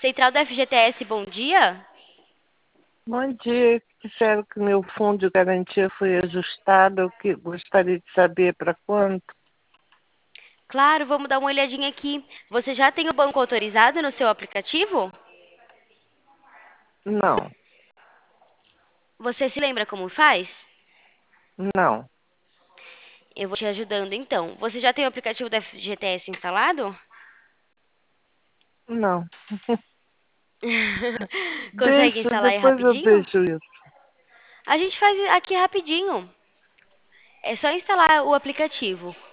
Central da FGTS, bom dia. Bom dia. Disseram que meu fundo de garantia foi ajustado. Eu gostaria de saber para quanto? Claro, vamos dar uma olhadinha aqui. Você já tem o banco autorizado no seu aplicativo? Não, Você se lembra como faz? não, Eu vou te ajudando então. Você já tem o aplicativo da FGTS instalado? não. Consegue Deixa, instalar aí depois eu rapidinho? vejo isso. A gente faz aqui rapidinho. É só instalar o aplicativo.